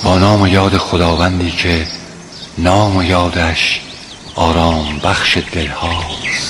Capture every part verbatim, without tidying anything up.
با نام و یاد خداوندی که نام و یادش آرام بخش دل هاست.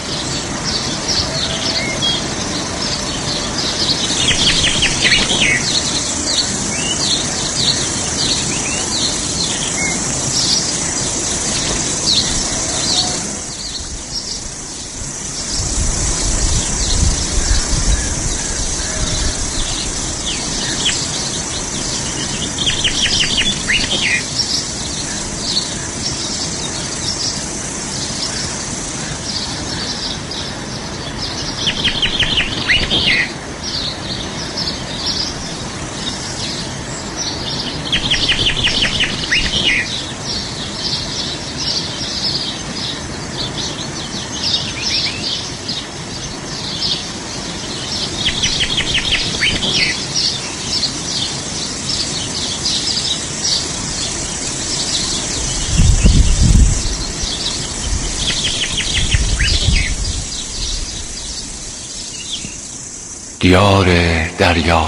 دیار دریا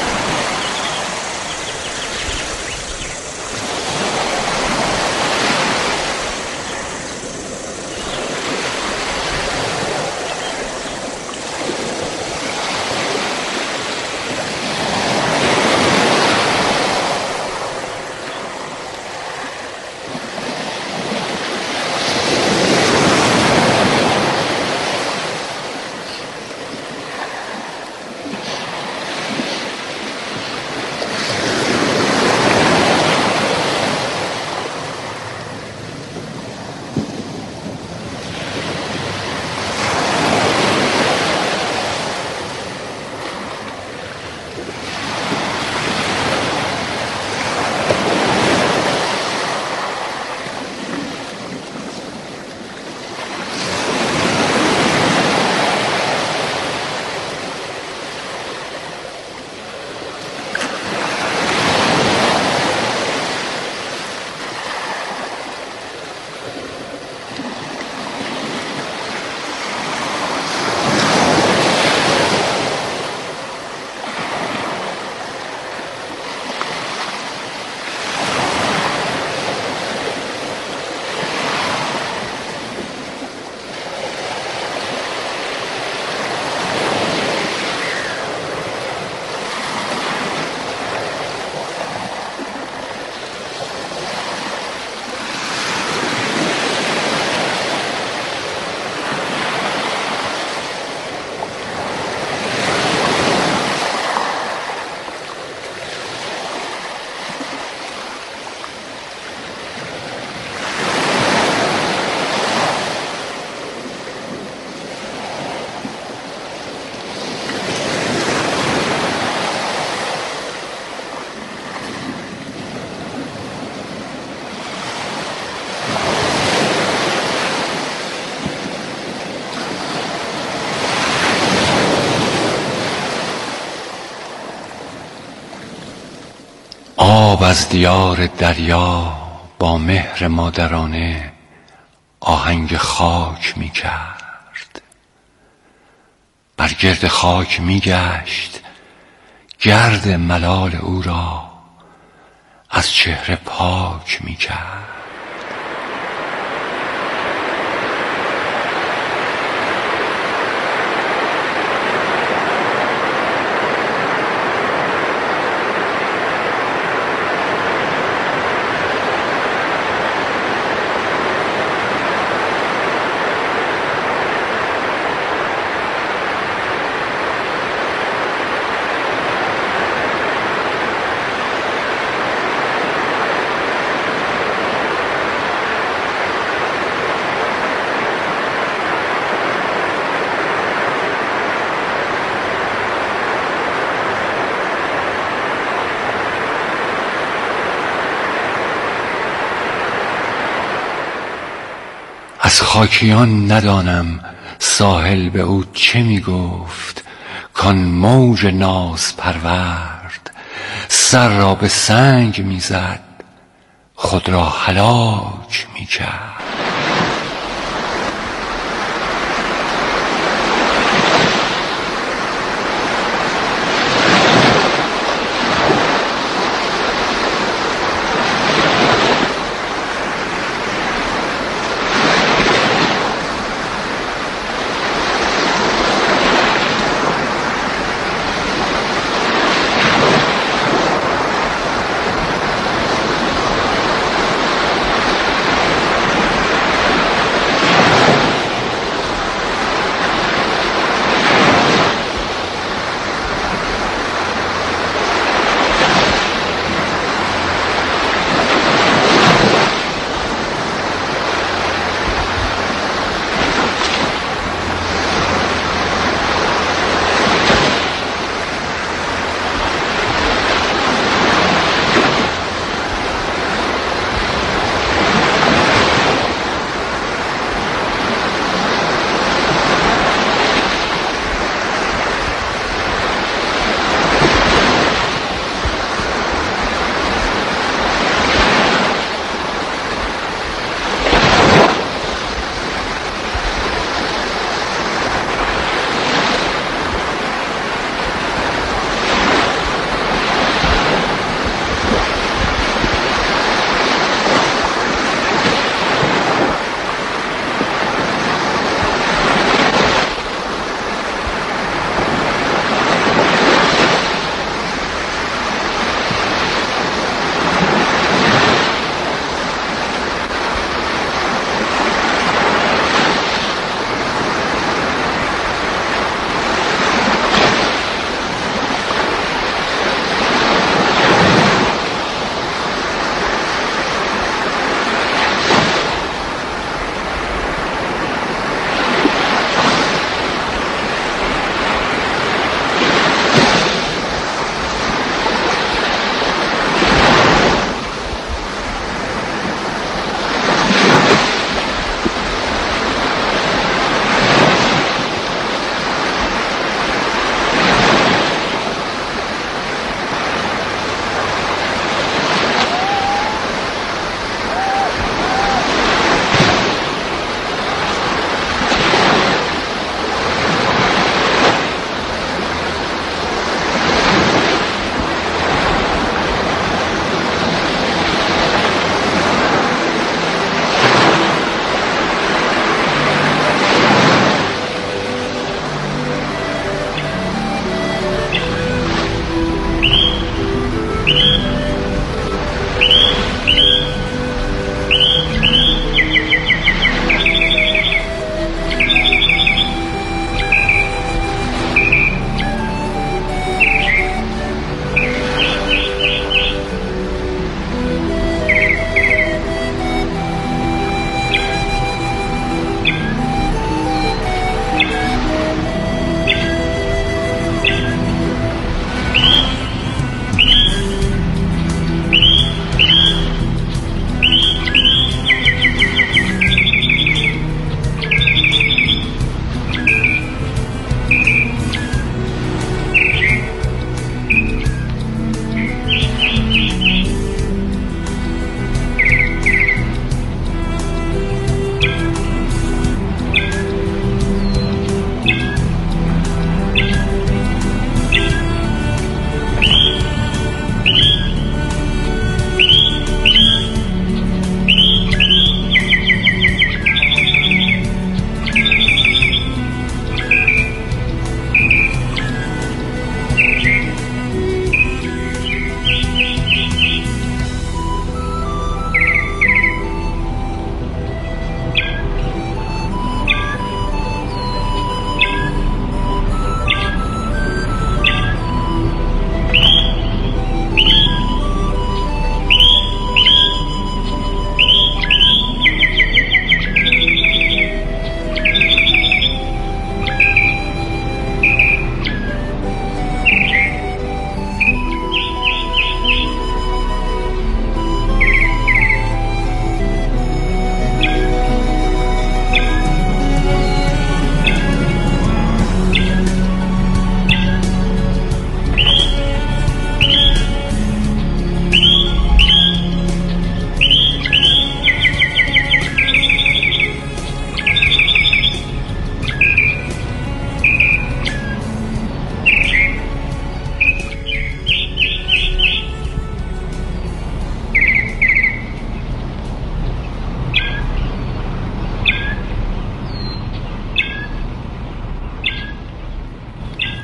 آب از دیار دریا با مهر مادرانه آهنگ خاک می کرد، بر گرد خاک می گشت، گرد ملال او را از چهره پاک می کرد. از خاکیان ندانم ساحل به او چه می گفت، کان موج ناز پرورد سر را به سنگ می زد، خود را هلاک می کرد.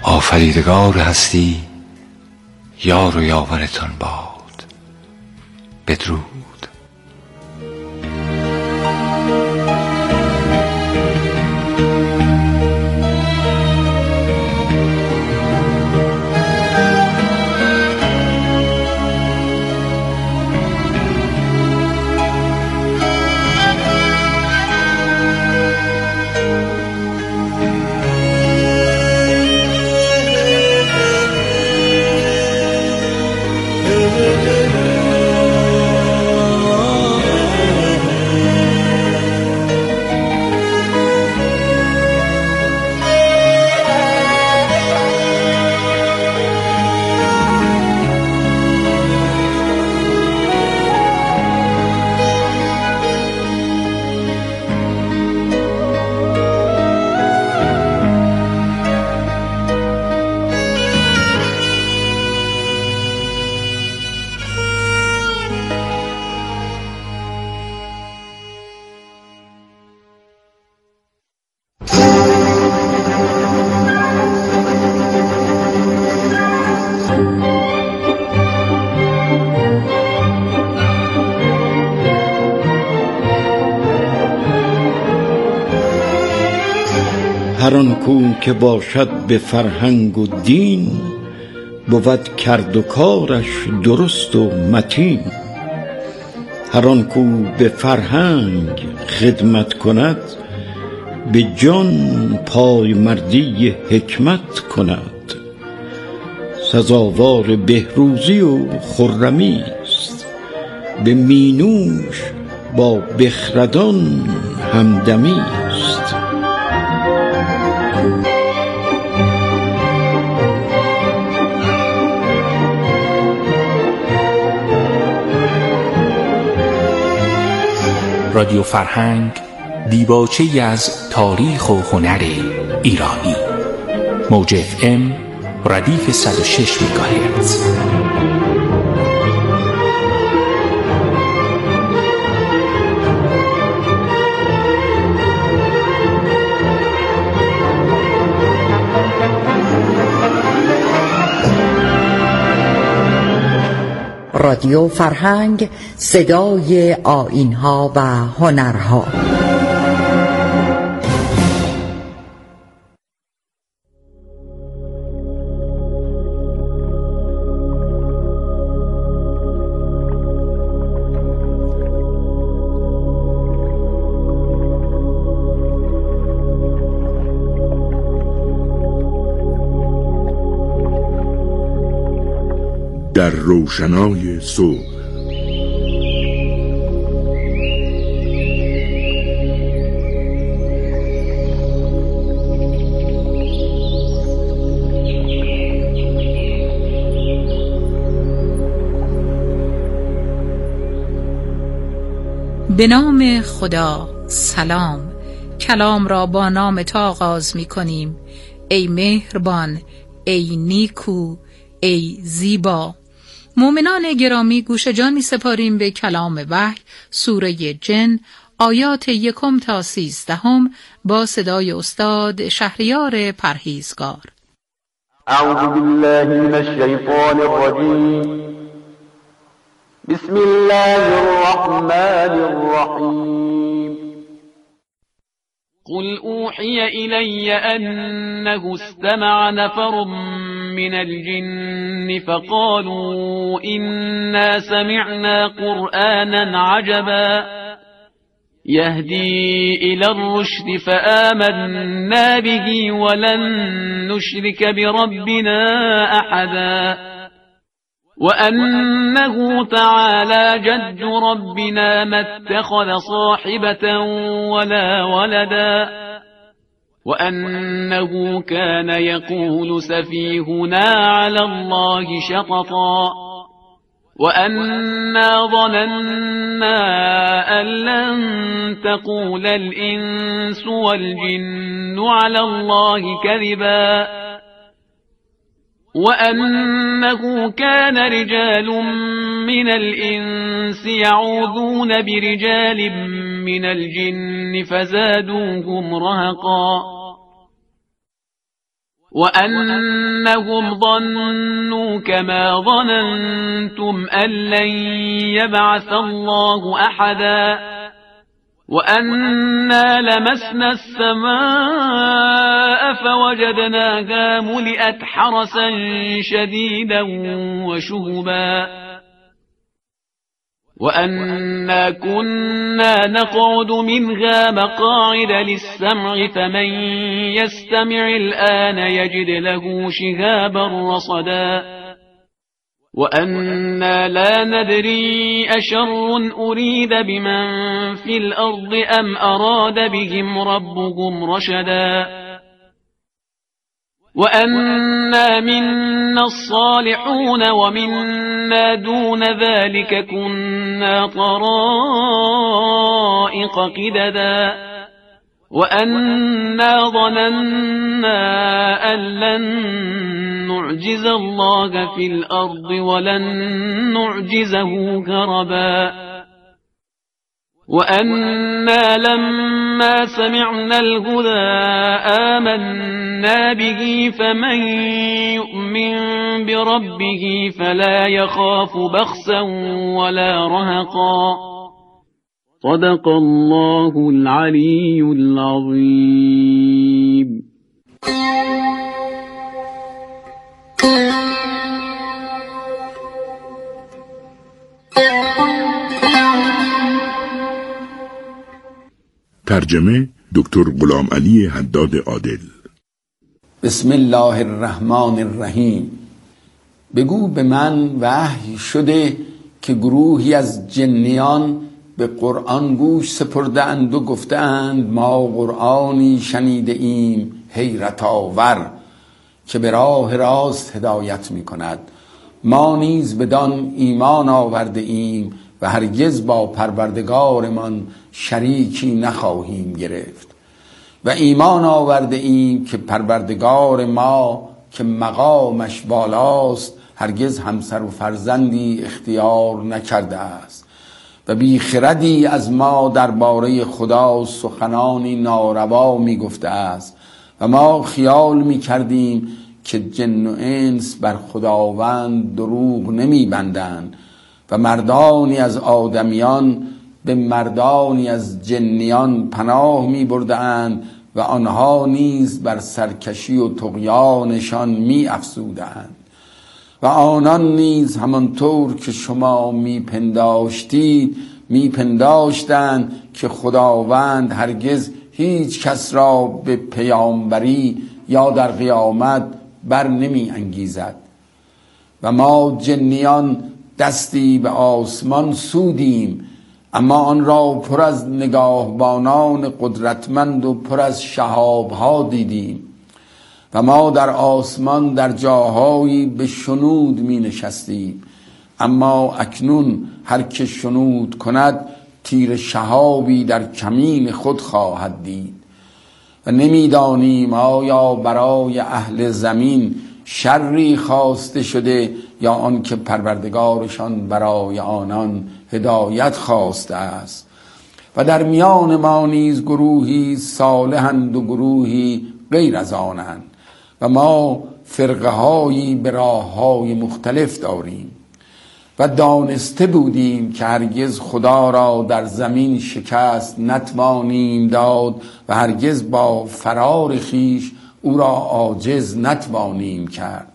آفریدگار هستی یار و یاورتان باد. بدرود. هر آن کو که باشد به فرهنگ و دین، بود کرد و کارش درست و متین. هر آن کو به فرهنگ خدمت کند، به جان پای مردی حکمت کند. سزاوار بهروزی و خرمی است، به مینوش با بخردان همدمی است. رادیو فرهنگ، دیباچه‌ای از تاریخ و هنر ایرانی. موج اف ام ردیف صد و شش مگاهرتز. رادیو فرهنگ، صدای آیین‌ها و هنرها. در روشنای صبح. به نام خدا. سلام. کلام را با نام تو آغاز می کنیم. ای مهربان، ای نیکو، ای زیبا. مومنان گرامی، گوش جان می سپاریم به کلام وحی، سوره جن، آیات یکم تا سیزدهم با صدای استاد شهریار پرهیزگار. اعوذ بالله من الشیطان الرجیم. بسم الله الرحمن الرحیم. قل اوحی الی انه استمع نفر من الجن فقالوا إنا سمعنا قرآنا عجبا يهدي إلى الرشد فآمنا به ولن نشرك بربنا أحدا وأنه تعالى جد ربنا ما اتخذ صاحبة ولا ولدا وأنه كان يقول سفيهنا على الله شططا وأنا ظننا أن لن تقول الإنس والجن على الله كذبا وأنه كان رجال من الإنس يعوذون برجال من الجن فزادوهم رهقا وأنهم ظنوا كما ظننتم أن لن يبعث الله أحدا وأنا لمسنا السماء فوجدناها ملئت حرسا شديدا وشهبا وأنا كنا نقعد منها مقاعد للسمع فمن يستمع الآن يجد له شهابا رصدا وأنا لا ندري أشر أريد بمن في الأرض أم أراد بهم ربهم رشدا وأنا منا الصالحون ومنا دون ذلك كنا طرائق قددا وأنا ظننا أن لن نعجز الله في الأرض ولن نعجزه هربا وأنا لما سمعنا الهدى آمنا به فمن يؤمن بربه فلا يخاف بخسا ولا رهقا صدق الله العلي العظيم. ترجمه دکتر غلام علی حداد عادل. بسم الله الرحمن الرحیم. بگو به من وحی شده که گروهی از جنیان به قرآن گوش سپردند و گفتند ما قرآنی شنیده ایم حیرت آور که به راه راست هدایت می کند. ما نیز بدان ایمان آورده ایم و هرگز با پروردگارمان شریکی نخواهیم گرفت و ایمان آورده ایم که پروردگار ما که مقامش بالاست هرگز همسر و فرزندی اختیار نکرده است و بیخردی از ما درباره خدا سخنانی ناروا می گفته است و ما خیال می کردیم که جن و انس بر خداوند دروغ نمی بندند و مردانی از آدمیان به مردانی از جنیان پناه می بردند و آنها نیز بر سرکشی و طغیانشان می افزودند و آنان نیز همانطور که شما می پنداشتید می پنداشتند که خداوند هرگز هیچ کس را به پیامبری یا در قیامت بر نمی انگیزد و ما جنیان دستی به آسمان سودیم اما آن را پر از نگاهبانان قدرتمند و پر از شهابها دیدیم و ما در آسمان در جاهایی به شنود می نشستیم اما اکنون هر که شنود کند تیر شهابی در کمین خود خواهد دید و نمیدانیم آیا برای اهل زمین شری خواسته شده یا آن که پروردگارشان برای آنان هدایت خواسته است و در میان ما نیز گروهی صالحند و گروهی غیر از آنند و ما فرقه هایی به راه های مختلف داریم و دانسته بودیم که هرگز خدا را در زمین شکست نتوانیم داد و هرگز با فرار خیش او را عاجز نتوانیم کرد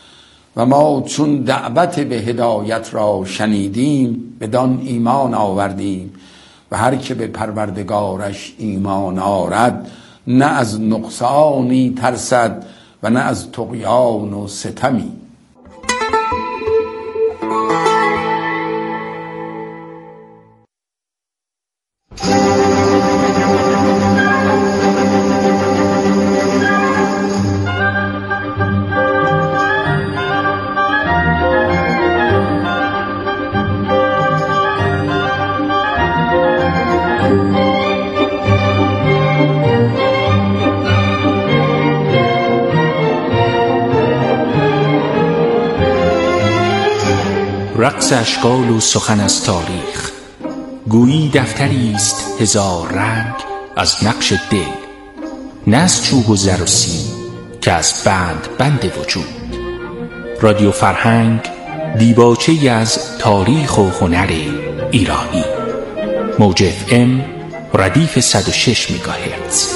و ما چون دعوت به هدایت را شنیدیم بدان ایمان آوردیم و هر که به پروردگارش ایمان آرد نه از نقصانی ترسد و نه از طغیان و ستمی. رقص اشکال و سخن از تاریخ، گویی دفتری است هزار رنگ از نقش دل، نه از چوب و زر و سیم که از بند بند وجود. رادیو فرهنگ دیباچه‌ای از تاریخ و هنر ایرانی. موج اف ام ردیف صد و شش مگاهرتز.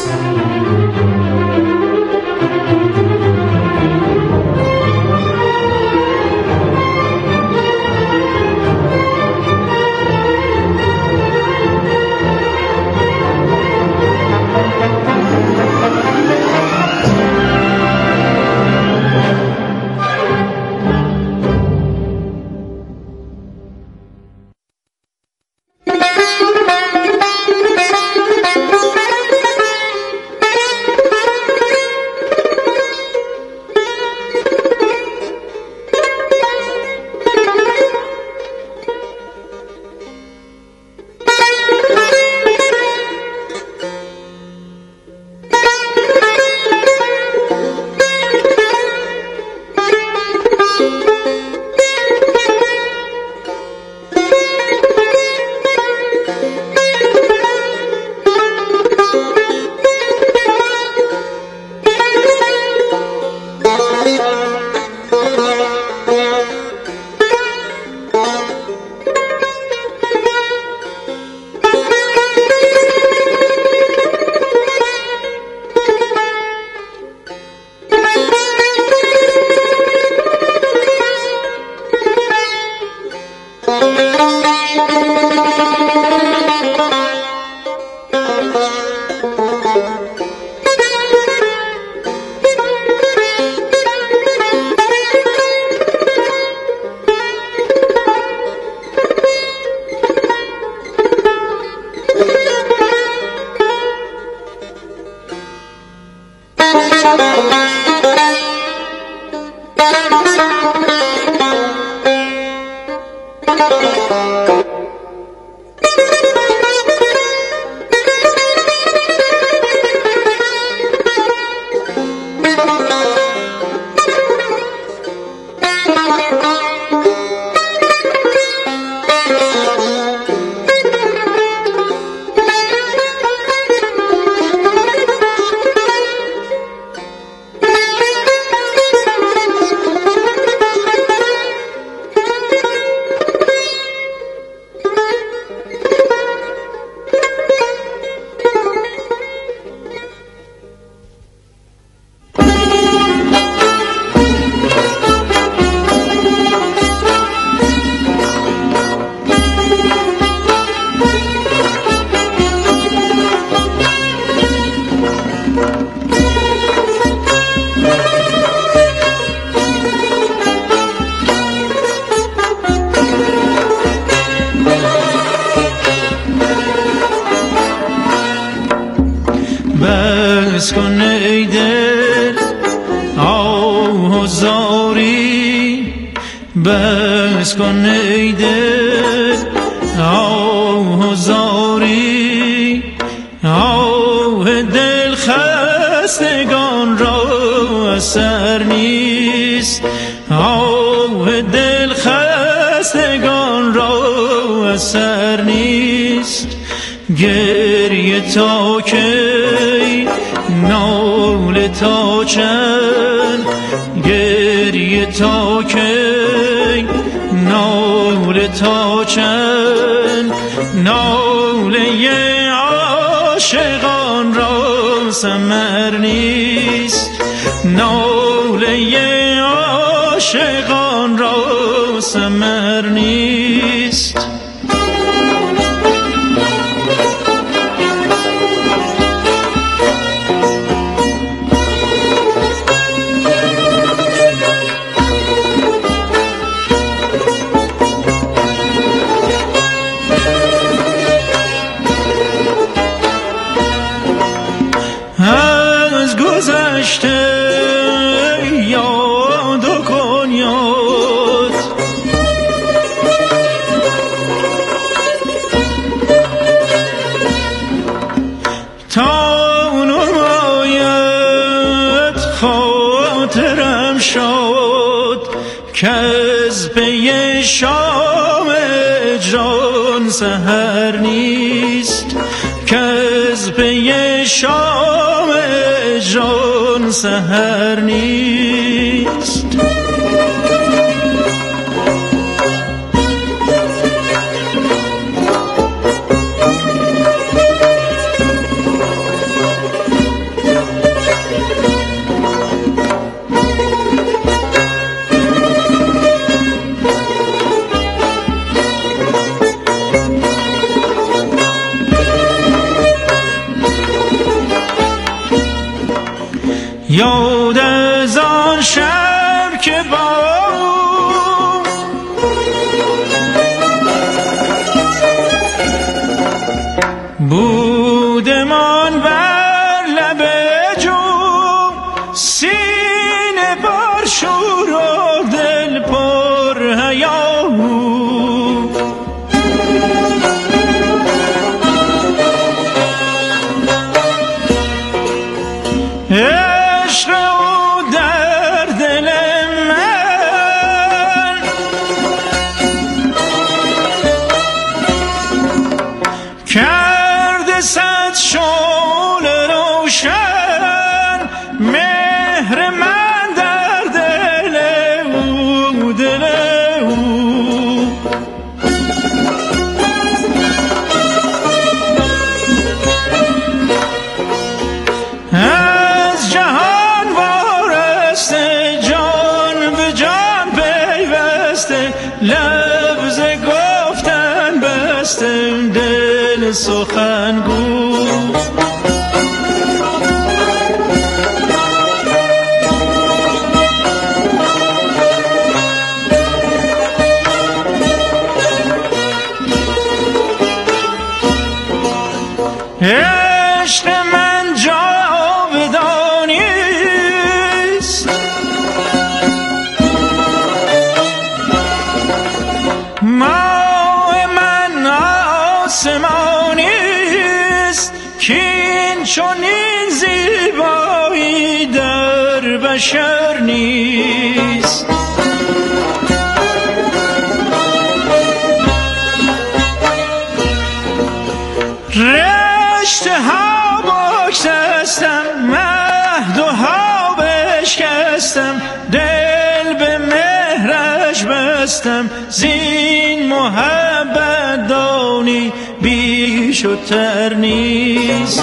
بس کن ای دل آه و زاری، بس کن ای دل آه و زاری، آه دل خستگان را اثر نیست، آه دل خستگان را اثر نیست. گریه تا کی ناله تا چند، گریه تا کی ناله تا چند، ناله عاشقان را ثمر نیست، ناله عاشقان را ثمر نیست. از گذشته یاد کن یاد، تا نماید خاطرم شد که از پی شام جان سحر نیست، که از پی شام جان سحر نیست. یاد از آن شب که با بودمان بر لب جوم، سینه پر شور و دل پر هیاهو. عشق او در دل من کرده صد شعله روشن، مهر من در دل او، دل او. از جهان وارسته، جان به جان پیوسته، لفظ گفتن بسته، دل سخنگو. عشق من جاودانی است، ماه من آسمانی است، کین چنین زیبایی در بشر نیست. رشته ها بگسستم، مهد و ها بشکستم، دل به مهرش بستم، زین محبت دانی بیش و تر نیست.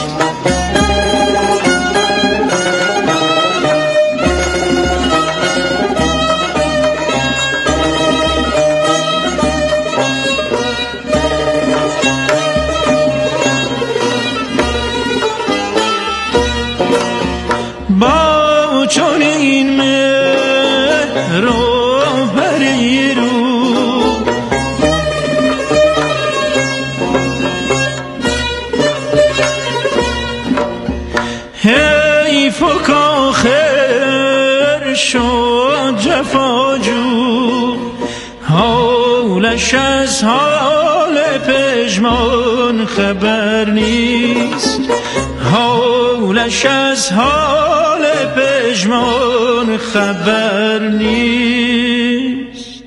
با چنین مهر و پری رو حیف و کاخر شد جفاجو، حالش از حال پژمان خبر نیست، حالش از حال پژمان خبر نیست.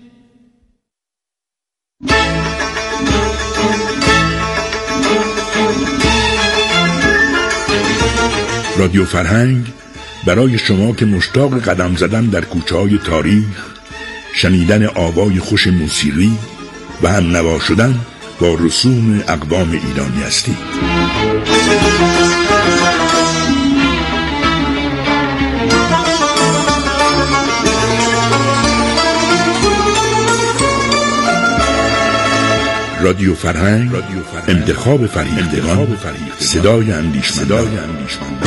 رادیو فرهنگ برای شما که مشتاق قدم زدن در کوچه‌های تاریخ، شنیدن آوای خوش موسیقی و هم نوا شدن با رسوم اقوام ایرانی هستید. رادیو فرهنگ، انتخاب فرهیختگان، صدای اندیشمندان.